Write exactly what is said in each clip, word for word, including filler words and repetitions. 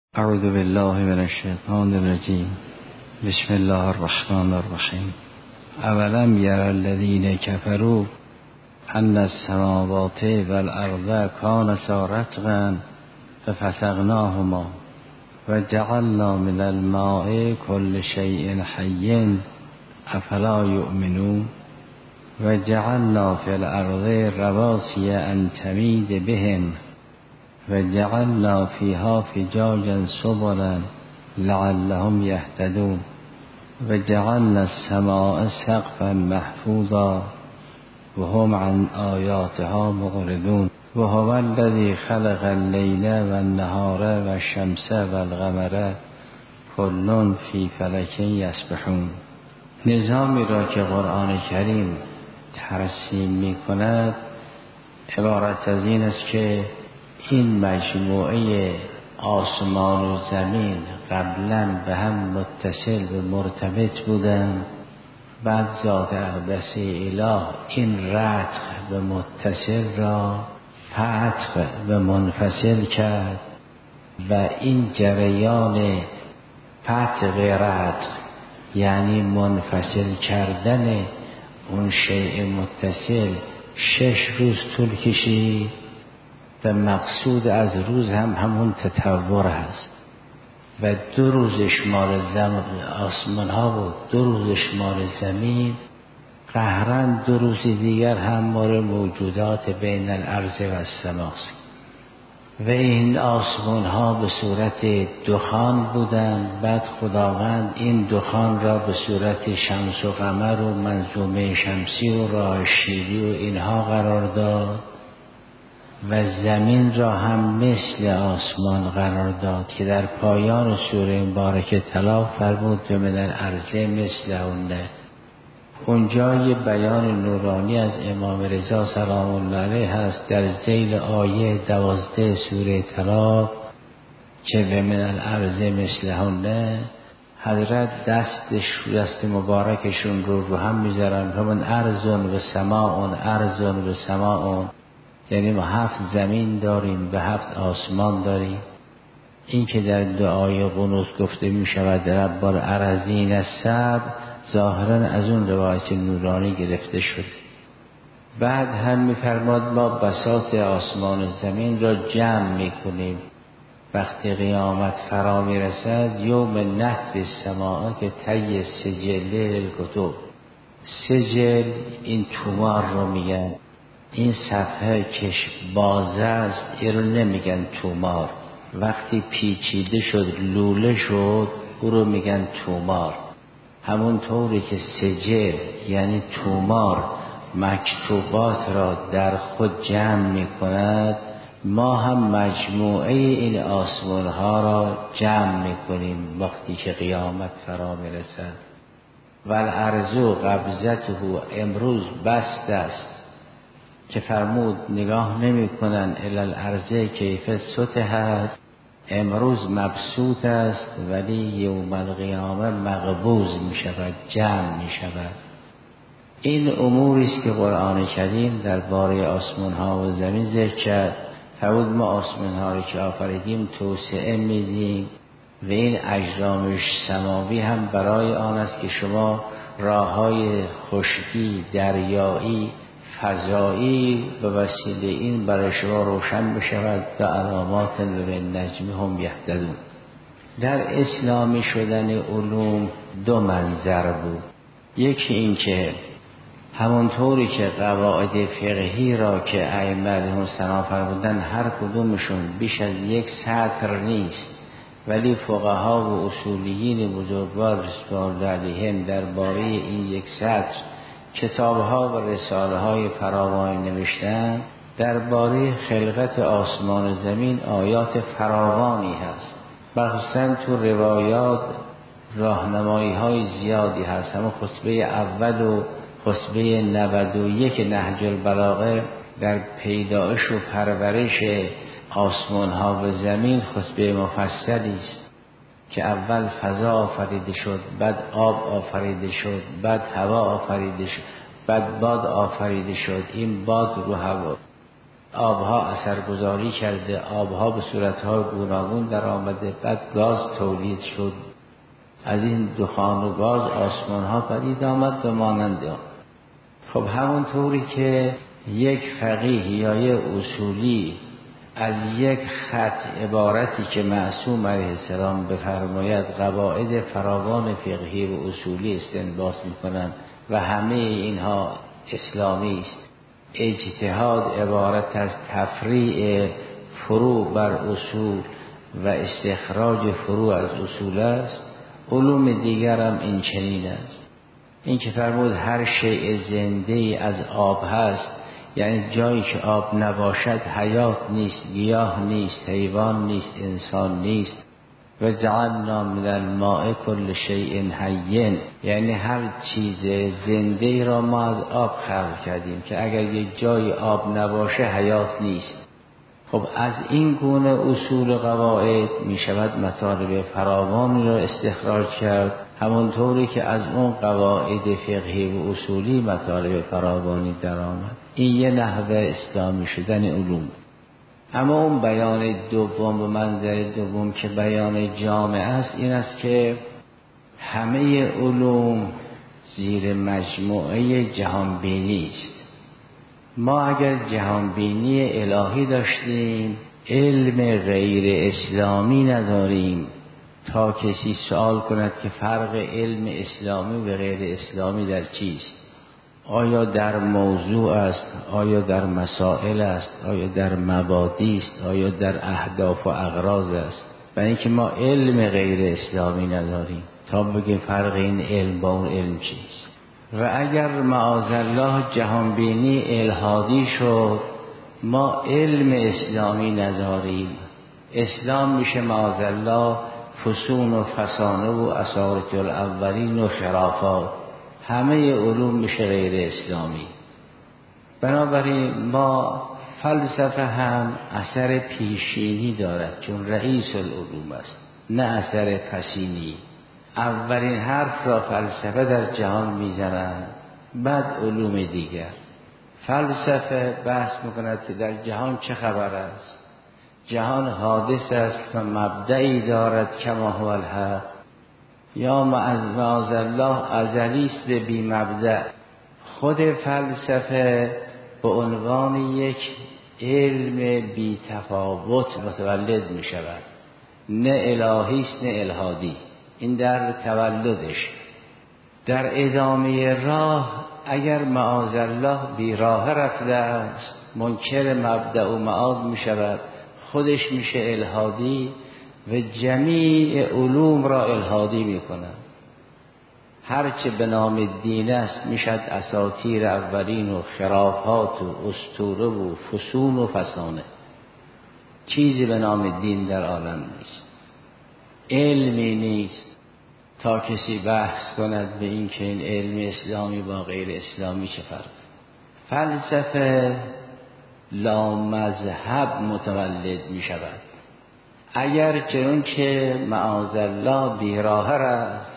اعوذ بالله من الشیطان الرجیم. بسم الله الرحمن الرحیم. اولم یر الذین کفروا ان السماوات والارض کانتا رتقا ففتقناهما وجعلنا من الماء كل شیء حی افلا یؤمنون وجعلنا فی الارض رواسي ان تمید بهم وجعلنا فيها فجاجا سبلا لعلهم يهتدون وجعلنا السماء سقفا محفوظا وهم عن آياتها معرضون وهو الذي خلق الليل والنهار والشمس والقمر كل في فلك يسبحون. نظامی را که قرآن کریم ترسیم می کند عبارت از این است که این مجموعه آسمان و زمین قبلا به هم متصل و مرتبط بودند، بعد ذات اقدس اله این رتق به متصل را فتق به منفصل کرد و این جریان فتق رتق یعنی منفصل کردن اون شیء متصل شش روز طول کشید و مقصود از روز هم همون تطور هست و دو روز شمار زمین آسمان ها و دو روز شمار زمین قهرن دو روز دیگر هم مال موجودات بین الارض و السماست و این آسمان ها به صورت دخان بودند. بعد خداوند این دخان را به صورت شمس و قمر و منظومه شمسی و راه شیری و اینها قرار داد و زمین را هم مثل آسمان قرار داد که در پایان سوره مبارکه طلا فرمود و من الارض مثلهن. اونجا یه بیان نورانی از امام رضا سلام الله علیه هست در ذیل آیه دوازده سوره طلا که و من الارض مثلهن حضرت دستش دست مبارکشون رو رو هم میذارن و من ارضون و سماعون ارضون و سماعون، یعنی ما هفت زمین داریم و هفت آسمان داریم. این که در دعای قنوت گفته می شود رب الارضین السبع ظاهرا از اون روایت نورانی گرفته شد. بعد هم می فرماد ما بساط آسمان و زمین را جمع می کنیم وقتی قیامت فرا می رسد. یوم نحت السماء که طی سجل الکتب، سجل این تومار رو میگن، این صفحه کش بازه است این رو نمیگن تومار، وقتی پیچیده شد لوله شد او رو میگن تومار. همون طوری که سجل یعنی تومار مکتوبات را در خود جمع میکند، ما هم مجموعه این آسمان ها را جمع میکنیم وقتی که قیامت فرا میرسد. و الارض قبضته امروز بست است که فرمود نگاه نمی کنن الالارض کیف سطحت، امروز مبسوط است ولی یوم القیامه مقبوض می شود، جمع می شود. این اموری است که قرآن کریم درباره آسمان ها و زمین ذکر کرد. فرمود ما آسمان ها رو که آفریدیم توسعه میدیم و این اجرام سماوی هم برای آن است که شما راه های خشکی دریایی فضایی به وسیله این برای شما روشن بشود و علامات به نجم هم یهتدون. در اسلامی شدن علوم دو منظر بود. یکی این که همونطوری که قواعد فقهی را که ائمه علیهم السلام فرمودن هر کدومشون بیش از یک سطر نیست، ولی فقها و اصولیین بزرگوار رضوان الله علیهم درباره این یک سطر کتاب‌ها و رساله‌های فراوانی نوشتن. درباره خلقت آسمان و زمین آیات فراوانی هست، مخصوصا تو روایات راهنمایی‌های زیادی هست. همون خطبه اول و خطبه نود و یک نهج البلاغه در پیدایش و پرورش آسمان‌ها و زمین خطبه مفصلی است که اول فضا آفریده شد، بعد آب آفریده شد، بعد هوا آفریده شد، بعد باد آفریده شد. این باد رو هوا آبها اثرگذاری کرده، آبها به صورتهای گوناگون در آمده، بعد گاز تولید شد، از این دخان و گاز آسمانها پدید آمد و مانند آن. خب همون طوری که یک فقیه یا یک اصولی از یک خط عبارتی که معصوم علیه السلام بفرماید قواعد فراوان فقهی و اصولی استنباط میکنند و همه اینها اسلامی است. اجتهاد عبارت از تفریع فروع بر اصول و استخراج فروع از اصول است. علوم دیگر هم این چنین است. این که فرمود هر شیء زنده از آب هست، یعنی جایی که آب نباشد حیات نیست، گیاه نیست، حیوان نیست، انسان نیست. و جعلنا من الماء كل شیء حی، یعنی هر چیز زنده را ما از آب خلق کردیم که اگر یک جای آب نباشه حیات نیست. خب از این گونه اصول و قواعد می شود مطالب فراوان را استخراج کرد، همونطوری که از اون قواعد فقهی و اصولی مطالب فراوانی در آمد. این یه نحوه اسلامی شدن علوم. اما اون بیان دوم و منظر دوم که بیان جامع است، این است که همه علوم زیر مجموعه جهانبینی است. ما اگر جهانبینی الهی داشتیم، علم غیر اسلامی نداریم تا کسی سوال کند که فرق علم اسلامی و غیر اسلامی در چیست؟ آیا در موضوع است؟ آیا در مسائل است؟ آیا در مبادی است؟ آیا در اهداف و اغراض است؟ برای اینکه ما علم غیر اسلامی نداریم تا بگیم فرق این علم با اون علم چیست. و اگر معاذالله جهانبینی الحادی شد، ما علم اسلامی نداریم. اسلام میشه معاذالله فسون و فسانه و اسارت الاولین و خرافات، همه علوم میشه غیر اسلامی. بنابراین ما فلسفه هم اثر پیشینی دارد چون رئیس العلوم است، نه اثر پسینی. اولین حرف را فلسفه در جهان میزنند، بعد علوم دیگر. فلسفه بحث میکند که در جهان چه خبر است، جهان حادث است و مبدعی دارد کما هو الحق، یا معاذالله ازلی است بی مبدأ. خود فلسفه به عنوان یک علم بی تفاوت متولد می شود، نه الهی است نه الحادی. این در تولدش. در ادامه راه اگر معاذالله بی راه رفته است، منکر مبدأ و معاد می شود، خودش میشه الحادی و جمیع علوم را الحادی میکنه. هرچه به نام دین است میشد اساطیر اولین و خرافات و اسطوره و فسون و فسانه. چیزی به نام دین در عالم نیست، علمی نیست تا کسی بحث کند به این که این علم اسلامی با غیر اسلامی چه فرق. فلسفه لا مذهب متولد می شود. اگر چون که معاذالله بیراه رفت،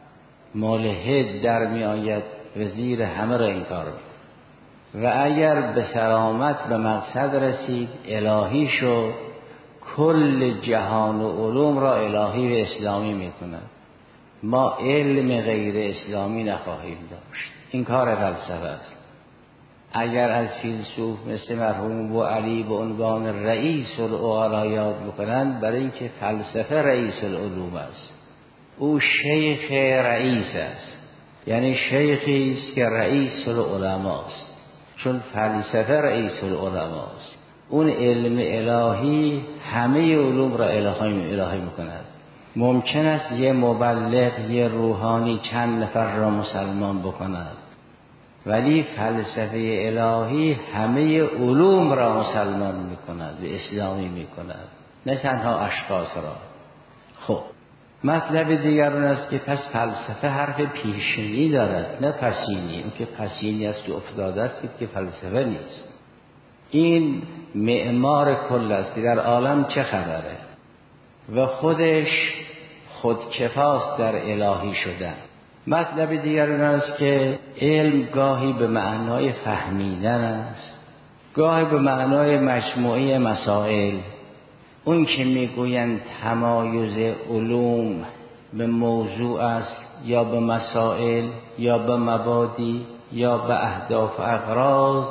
ملحد در می آید و زیر همه را انکار می. و اگر به سلامت به مقصد رسید، الهی شد، کل جهان و علوم را الهی و اسلامی می کند. ما علم غیر اسلامی نخواهیم داشت. این کار فلسفه است. اگر از فیلسوف مثل مرحوم ابو علی به عنوان رئیس العقلا یاد بکنند، برای اینکه فلسفه رئیس العلوم است، او شیخ رئیس است، یعنی شیخی است که رئیس العلماء است. چون فلسفه رئیس العلماء است، اون علم الهی همه علوم را الهی الهی میکند. ممکن است یه مبلغ یه روحانی چند نفر را مسلمان بکند، ولی فلسفه الهی همه علوم را مسلمان میکند و اسلامی میکند، نه تنها اشخاص را. خب مطلب دیگر اون است که پس فلسفه حرف پیشینی دارد نه پسینی. اون که پسینی است و افتاده است که فلسفه نیست. این معمار کل است که در عالم چه خبره و خودش خودکفاست در الهی شدن. مطلب دیگر اون است که علم گاهی به معنای فهمیدن است، گاهی به معنای مجموعه مسائل. اون که میگویند تمایز علوم به موضوع است یا به مسائل یا به مبادی یا به اهداف و اغراض،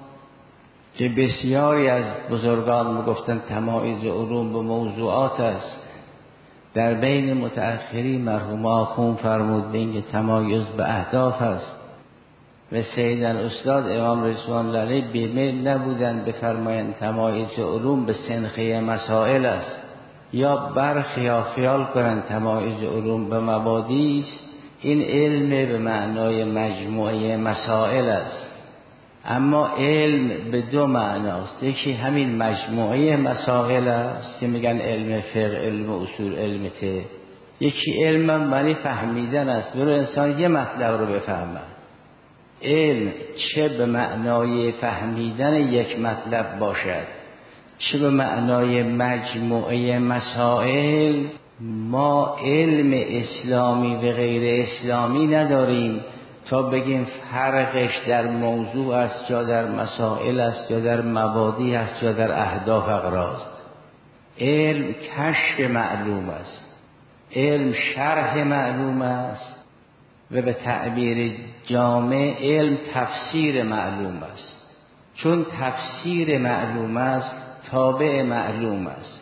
که بسیاری از بزرگان میگفتند تمایز علوم به موضوعات است. در بین متأخرین مرحوم آخوند فرمود به اینکه تمایز به اهداف است و سید الاستاد امام رضوان الله علیه بیمیل نبودند بفرمایند تمایز علوم به سنخه مسائل است، یا برخی ها خیال کنند تمایز علوم به مبادی است. این علم به معنای مجموعه مسائل است، اما علم به دو معناست. یکی همین مجموعه مسائل است که میگن علم فقه، علم اصول، علم ته. یکی علم معنی فهمیدن است، برای انسان یه مطلب رو بفهمه. علم چه به معنای فهمیدن یک مطلب باشد، چه به معنای مجموعه مسائل، ما علم اسلامی و غیر اسلامی نداریم تا بگیم فرقش در موضوع است یا در مسائل است یا در مبادی است یا در اهداف اغراض. علم کشف معلوم است، علم شرح معلوم است و به تعبیر جامع علم تفسیر معلوم است. چون تفسیر معلوم است تابع معلوم است.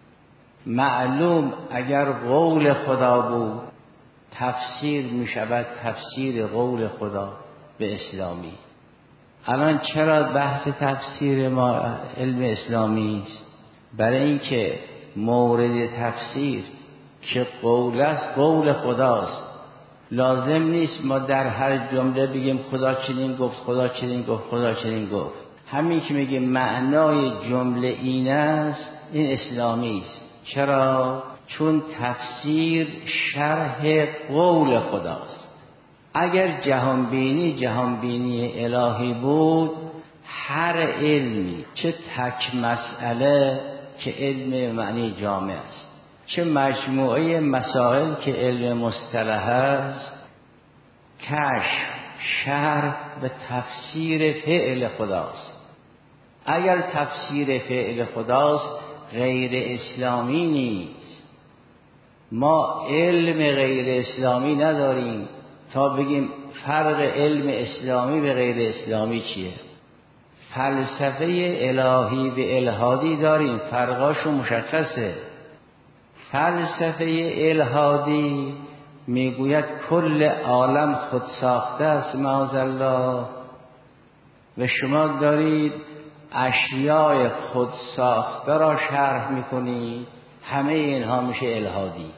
معلوم اگر قول خدا بود تفسیر می شود تفسیر قول خدا به اسلامی. الان چرا بحث تفسیر ما علم اسلامی است؟ برای اینکه مورد تفسیر که قول است قول خداست. لازم نیست ما در هر جمله بگیم خدا چنین گفت، خدا چنین گفت، خدا چنین گفت. همین که میگه معنای جمله این است، این اسلامی است. چرا؟ چون تفسیر شرح قول خداست. اگر جهانبینی جهانبینی الهی بود، هر علمی چه تک مسئله که علم معنی جامع است، چه مجموعه مسائل که علم مصطلح است، کشف، شرح و تفسیر فعل خداست. اگر تفسیر فعل خداست غیر اسلامی نیست. ما علم غیر اسلامی نداریم تا بگیم فرق علم اسلامی به غیر اسلامی چیه. فلسفه الهی و الهادی داریم، فرقاشو مشخصه. فلسفه الهادی میگوید کل عالم خود ساخته است معاذالله، و شما دارید اشیاء خود ساخته را شرح میکنید، همه اینها میشه الهادی.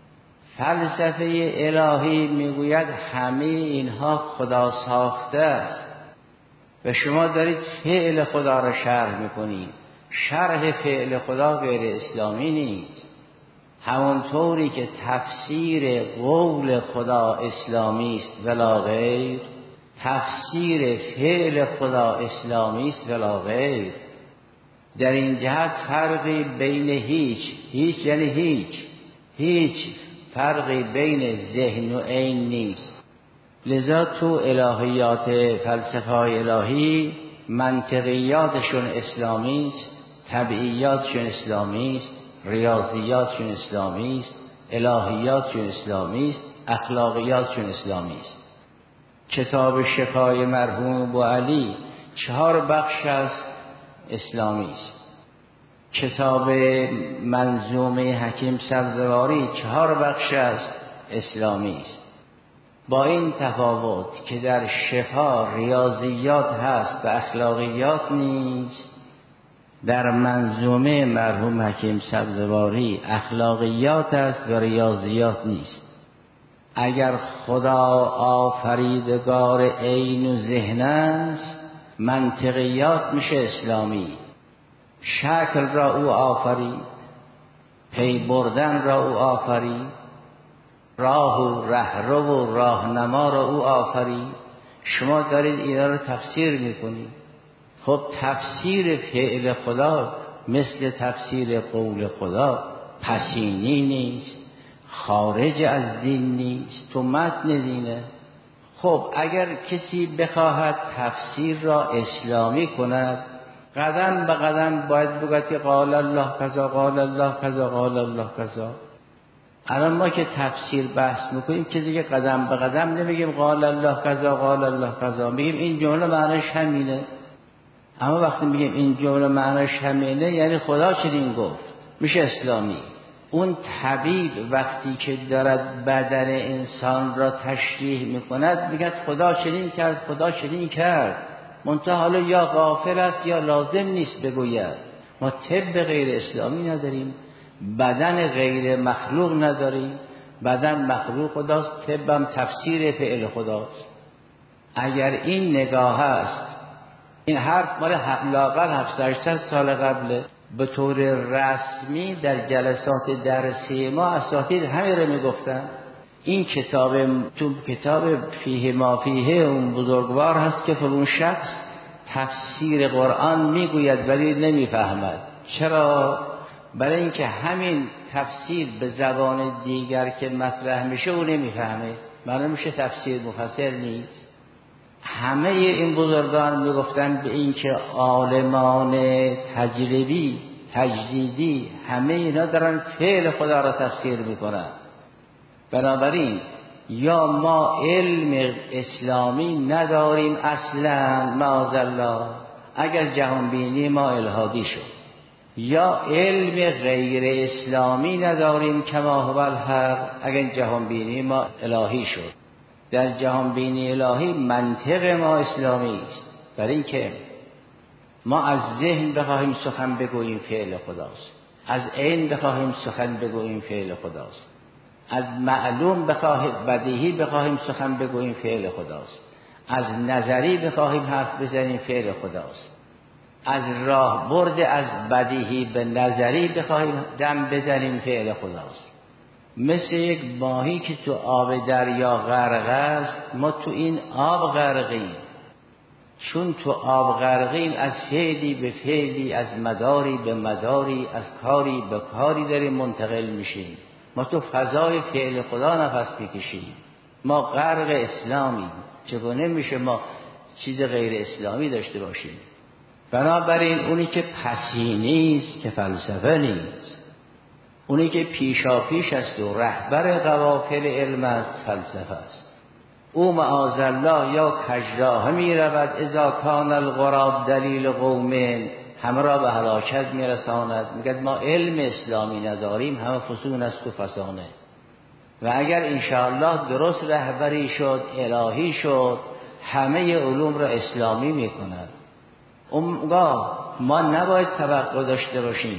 فلسفه الهی میگوید همه اینها خدا ساخته است و شما دارید فعل خدا را شرح میکنید. شرح فعل خدا غیر اسلامی نیست. همونطوری که تفسیر قول خدا اسلامی است ولا غیر، تفسیر فعل خدا اسلامی است ولا غیر. در این جهت فرقی بین هیچ هیچ یعنی هیچ هیچ فرقی بین ذهن و عین نیست. لذا تو الهیات فلسفه های الهی منطقیاتشون اسلامی است، طبیعیاتشون اسلامی است، ریاضیاتشون اسلامی است، الهیاتشون اسلامی است، اخلاقیاتشون اسلامی است. کتاب شفای مرحوم ابوعلی چهار بخش است، اسلامی است. کتاب منظومه حکیم سبزواری چهار بخش است، اسلامی است. با این تفاوت که در شفا ریاضیات هست و اخلاقیات نیست، در منظومه مرحوم حکیم سبزواری اخلاقیات است و ریاضیات نیست. اگر خدا آفریدگار عین و ذهن است، منطقیات میشه اسلامی. شکل را او آفرید، پی بردن را او آفرید، راه و رهرو و راهنما را او آفرید. شما دارید اینا رو تفسیر میکنید. خب تفسیر فعل خدا مثل تفسیر قول خدا پسینی نیست، خارج از دین نیست، تو متن دینه. خب اگر کسی بخواهد تفسیر را اسلامی کند، قدم به قدم باید بگوید که قال الله کذا قال الله کذا قال الله کذا. الان ما که تفسیر بحث میکنیم که دیگه قدم به قدم نمیگیم قال الله کذا قال الله کذا، میگیم این جمله معنیش همینه. اما وقتی میگیم این جمله معنیش همینه یعنی خدا چنین گفت، میشه اسلامی. اون طبیب وقتی که دارد بدن انسان را تشریح میکند میگه خدا چنین کرد خدا چنین کرد، منتها حالا یا غافل است یا لازم نیست بگوید. ما طب غیر اسلامی نداریم، بدن غیر مخلوق نداریم، بدن مخلوق خداست، طبم تفسیر فعل خداست. اگر این نگاه است، این حرف مال لااقل هفتصد هشتصد سال قبله، به طور رسمی در جلسات درسی ما اساتید همین رو میگفتن. این کتاب تو کتاب فیه ما فیه اون بزرگوار هست که فلان شخص تفسیر قرآن میگوید ولی نمیفهمد. چرا؟ برای اینکه همین تفسیر به زبان دیگر که مطرح میشه او نمیفهمه، معلوم میشه تفسیر مفسر نیست. همه این بزرگان میگفتن به اینکه عالمان تجربی تجدیدی همه اینا دارن فعل خدا را تفسیر میکنن. بنابراین یا ما علم اسلامی نداریم اصلا معاذالله، اگر جهان بینی ما الهادی شد، یا علم غیر اسلامی نداریم کما هو الحق، اگر جهان بینی ما الهی شد. در جهان بینی الهی منطق ما اسلامی است، برای اینکه ما از ذهن بخواهیم سخن بگوییم فعل خداست، از عین بخواهیم سخن بگوییم فعل خداست، از معلوم بخواهیم بدیهی بخواهیم سخن بگوییم فعل خداست، از نظری بخواهیم حرف بزنیم فعل خداست، از راه برد از بدیهی به نظری بخواهیم دم بزنیم فعل خداست. مثل یک ماهی که تو آب دریا غرق است، ما تو این آب غرقیم. چون تو آب غرقیم از فعلی به فعلی، از مداری به مداری، از کاری به کاری داریم منتقل میشیم. ما تو فضای فعل خدا نفس میکشیم. ما غرق اسلامیم، چگونه میشه ما چیز غیر اسلامی داشته باشیم؟ بنابراین اونی که پسی نیست که فلسفه نیست، اونی که پیشا پیش است و رهبر قوافل علم است فلسفه است. او معاذالله یا کجراه می رود اذا کان الغراب دلیل قوم، همه را به هلاکت می رساند. میگه ما علم اسلامی نداریم، همه فسون است و فسانه. و اگر انشاءالله درست رهبری شد الهی شد، همه علوم را اسلامی می کند. اونگاه ما نباید توقع داشته باشیم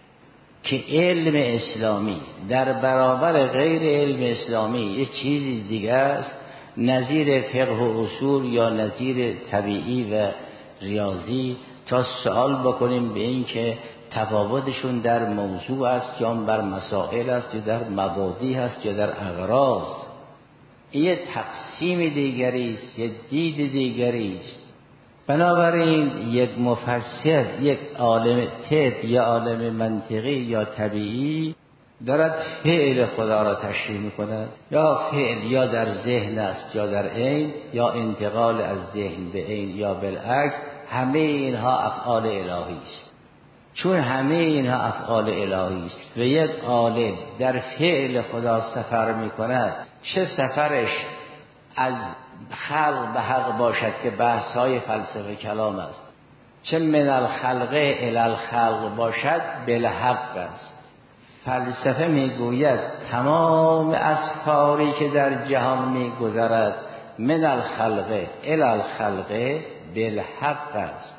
که علم اسلامی در برابر غیر علم اسلامی یک چیزی دیگه است، نظیر فقه و اصول یا نظیر طبیعی و ریاضی، تا سوال بکنیم به این که تفاوتشون در موضوع است یا بر مسائل است یا در مبادی است یا در اغراض. این تقسیم دیگری است، یک دید دیگری است. بنابراین یک مفسر، یک عالم طب یا عالم منطقی یا طبیعی دارد فعل خدا را تشریح می‌کند، یا فعل یا در ذهن است یا در عین، یا انتقال از ذهن به عین یا بالعکس، همه اینها افعال الهی است. چون همه اینها افعال الهی است و یک عالم در فعل خدا سفر می‌کند، چه سفرش از خلق به حق باشد که بحث های فلسفه کلام است، چه من الخلق الی الخلق باشد بالحق است. فلسفه میگوید تمام اسفاری که در جهان میگذرد من الخلق الی الخلق بالحق است.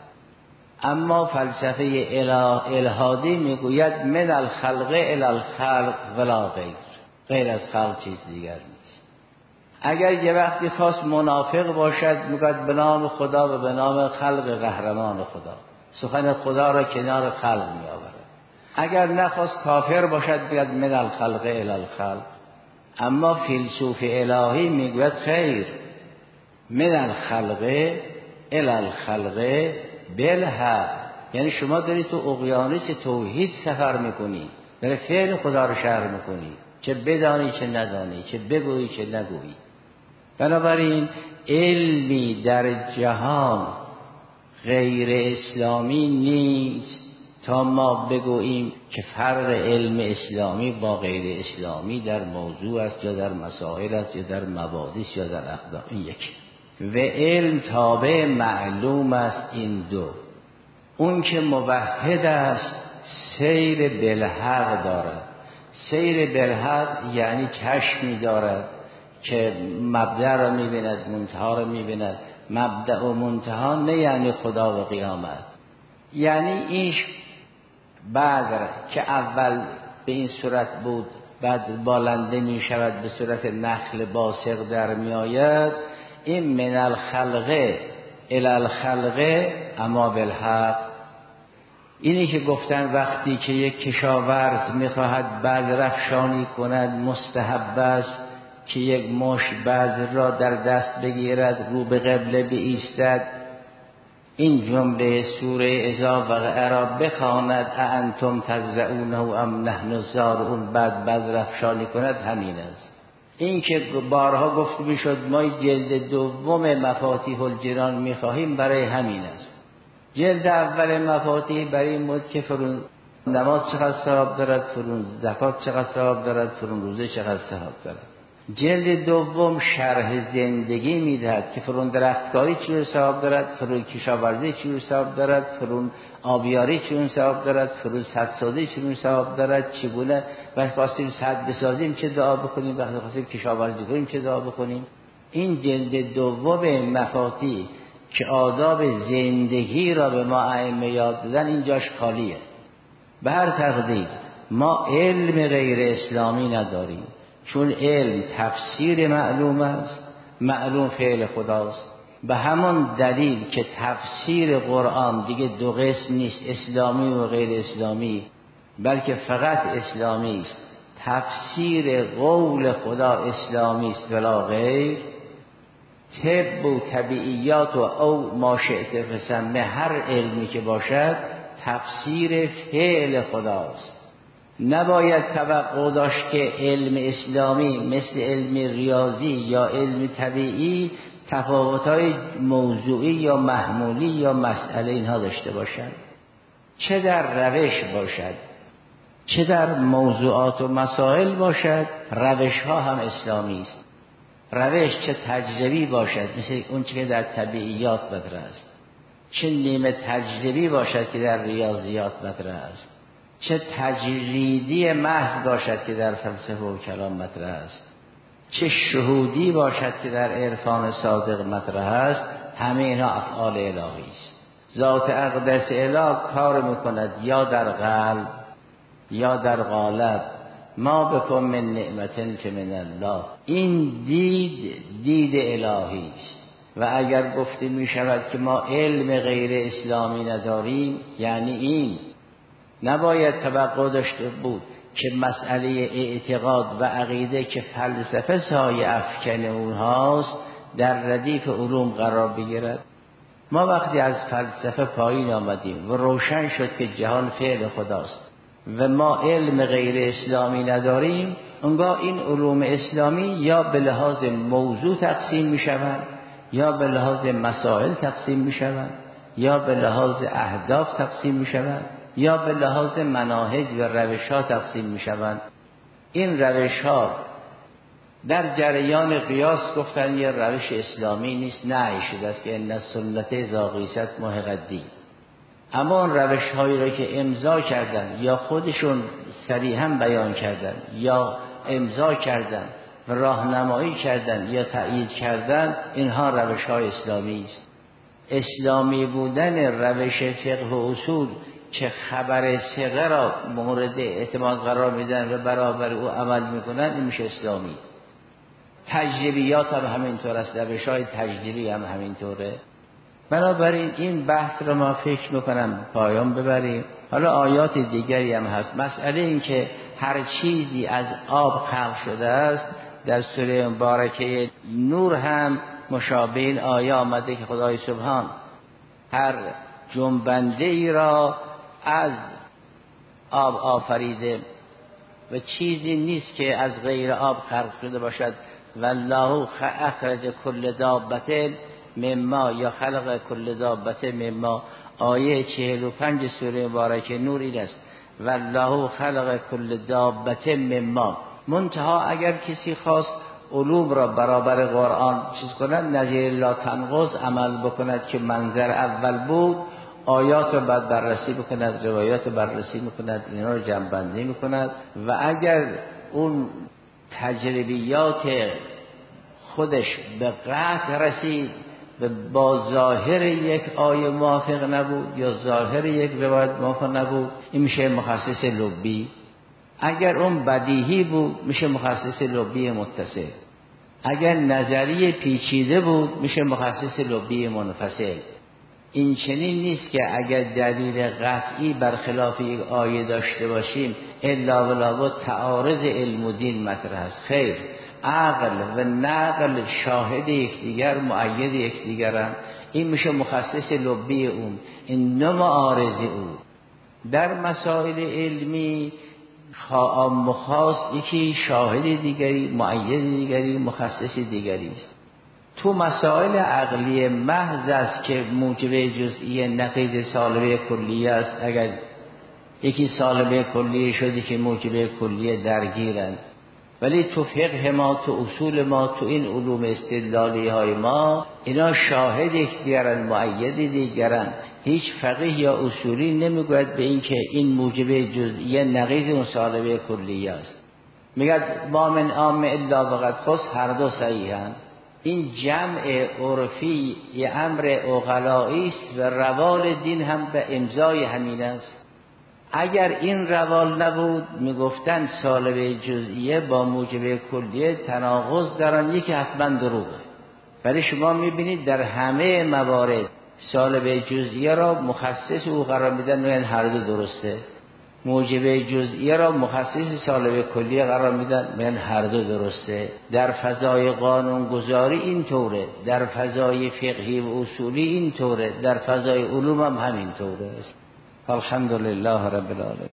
اما فلسفه الهادی میگوید من الخلق الی الخلق ولا غیر، غیر از خلق چیز دیگر نیست. اگر یه وقتی خواست منافق باشد میگوید به نام خدا و به نام خلق قهرمان خدا، سخن خدا را کنار خلق میآورد. اگر نخواست کافر باشد میگوید من الخلق الی الخلق. اما فیلسوف الهی میگوید خیر، من الخلق الی الخلق بالحق، یعنی شما دارید تو اقیانوس توحید سفر میکنی، داری فعل خدا رو شرح میکنی، چه بدانی چه ندانی، چه بگویی چه نگویی. بنابراین علمی در جهان غیر اسلامی نیست تا ما بگوییم که فرق علم اسلامی با غیر اسلامی در موضوع است یا در مسائل است یا در مبادیس یا در اخلاق. این یکی. و علم تابع معلوم است. این دو. اون که موحد است سیر بالحق دارد. سیر بالحق یعنی چشمی دارد که مبدأ را می‌بیند، منتها را می‌بیند. مبدأ و منتها نه یعنی خدا و قیامت، یعنی اینش بعد که اول به این صورت بود بعد بالنده می شود به صورت نخل باسق در می آید. این من الخلقه الی الخلقه اما بالحق. اینی که گفتن وقتی که یک کشاورز می خواهد بذر افشانی کند مستحب است که یک مش بذر را در دست بگیرد، رو به قبله بایستد، این جمله سوره اذا وقع را بخواند اانتم تزرعونه ام نحن الزارعون، بعد بذر افشانی کند. همین است. این که بارها گفت میشد ما جلد دوم مفاتیح الجنان میخواهیم برای همین است. جلد اول مفاتیح برای این بود که فرون نماز چقدر ثواب دارد، فرون زکات چقدر ثواب دارد، فرون روزه چقدر ثواب دارد. جلد دوم شرح زندگی میدهد که فرون درختکاری چون ثواب دارد، فرون کشاورزی چون ثواب دارد، فرون آبیاری چون ثواب دارد، فرون سدسازی چون ثواب دارد، چگونه وقتی خواستیم سد بسازیم چه دعا بکنیم، وقتی خواستیم کشاورزی کنیم چه دعا بکنیم. این جلد دوم مفاتیح که آداب زندگی را به ما ائمه یاد دادن اینجاش خالیه. به هر تقدیر ما علم غیر اسلامی نداریم، چون علم تفسیر معلوم است، معلوم فعل خداست. به همون دلیل که تفسیر قرآن دیگه دو قسم نیست، اسلامی و غیر اسلامی، بلکه فقط اسلامی است. تفسیر قول خدا اسلامی است ولا غیر. طب و طبیعیات و او ما شئت فسمه، هر علمی که باشد تفسیر فعل خداست. نباید توقع داشت که علم اسلامی مثل علم ریاضی یا علم طبیعی تفاوت‌های موضوعی یا محمولی یا مسئله اینها داشته باشد. چه در روش باشد، چه در موضوعات و مسائل باشد، روش‌ها هم اسلامی است. روش چه تجربی باشد مثل اون که در طبیعیات مطرح است، چه نیمه تجربی باشد که در ریاضیات مطرح است، چه تجریدی محض باشد که در فلسفه و کلام مطرح است، چه شهودی باشد که در عرفان صادق مطرح است. همه اینا افعال الهی است. ذات اقدس اله کار میکند یا در قلب یا در قالب. ما بکن من نعمتن که من الله. این دید دید الهی است. و اگر گفته می شود که ما علم غیر اسلامی نداریم، یعنی این نباید توقع داشته بود که مسئله اعتقاد و عقیده که فلسفه سایه افکن اونهاست در ردیف علوم قرار بگیرد. ما وقتی از فلسفه پایین آمدیم و روشن شد که جهان فعل خداست و ما علم غیر اسلامی نداریم، اونگاه این علوم اسلامی یا به لحاظ موضوع تقسیم می شوند، یا به لحاظ مسائل تقسیم می شوند، یا به لحاظ اهداف تقسیم می شوند، یا به لحاظ مناهج و روش ها تقسیم می شوند. این روش ها در جریان قیاس گفتن یه روش اسلامی نیست، نهی شده است که ان السنت اذا قیست محق الدین. اما اون روش هایی را که امضا کردن یا خودشون صریحا بیان کردن یا امضا کردن و راهنمایی کردن یا تأیید کردن، اینها روش های اسلامی است. اسلامی بودن روش فقه و اصول که خبر ثقه را مورد اعتماد قرار میدن و برابر او عمل میکنن، این میشه اسلامی. تجربیات هم همینطور است، روش های تجربی هم همینطوره. بنابراین این بحث رو ما فکر میکنم پایان ببریم. حالا آیات دیگری هم هست. مسئله این که هر چیزی از آب خلق شده است در سوره مبارکه نور هم مشابه این آیه آمده که خدای سبحان هر جنبنده ای را از آب آفریده و چیزی نیست که از غیر آب خلق شده باشد. والله اخرج کل دابة مما یا خلق کل دابته مما، آیه چهل و پنج سوره مبارکه نور این است والله خلق کل دابته مما. منتها اگر کسی خواست علوم را برابر قرآن چیز کند، نظیر لا تنقض عمل بکند که منظر اول بود، آیات رو بعد بررسی بکند، روایات رو بررسی میکند، اینا رو جمع‌بندی میکند و اگر اون تجربیات خودش به قطع رسید و با ظاهر یک آیه موافق نبود یا ظاهر یک روایت موافق نبود، این میشه مخصص لبی. اگر اون بدیهی بود میشه مخصص لبی متصل. اگر نظریه پیچیده بود میشه مخصص لبی منفصل. این چنین نیست که اگر دلیل قطعی برخلاف یک آیه داشته باشیم الا ولا تعارض علم و دین مطرح است. خیر، عقل و نقل شاهد یکدیگر مؤید یکدیگرند، این میشه مخصص لبی اون، این نه معارض او. در مسائل علمی عام و خاص یکی شاهد دیگری مؤید دیگری مخصص دیگری است. تو مسائل عقلی محض است که موجب جزئیه نقیض سالبه کلیه است. اگر یکی سالبه کلیه شده که موجب کلیه درگیرند، ولی تو فقه ما، تو اصول ما، تو این علوم استدلالی های ما، اینا شاهد یکدیگرند مؤید دیگرند. هیچ فقیه یا اصولی نمیگوید به این که این موجب جزئیه نقیض اون سالبه کلیه است. میگه ما من عام الا فقط خص، هر دو صحیحند. این جمع عرفی یه امر عقلایی است و روال دین هم به امضای همین است. اگر این روال نبود میگفتن سالبه جزئیه با موجب کلیه تناقض دارن، یکی حتما دروغه. ولی شما میبینید در همه موارد سالبه جزئیه را مخصص او قرار میدن، میگن هر دو درسته. موجب جزئیه را مخصص سالبه کلیه قرار میدن، میگن هر دو درسته. در فضای قانون گذاری این طوره، در فضای فقهی و اصولی این طوره، در فضای علوم هم همین طوره است. الحمدلله رب العالمین.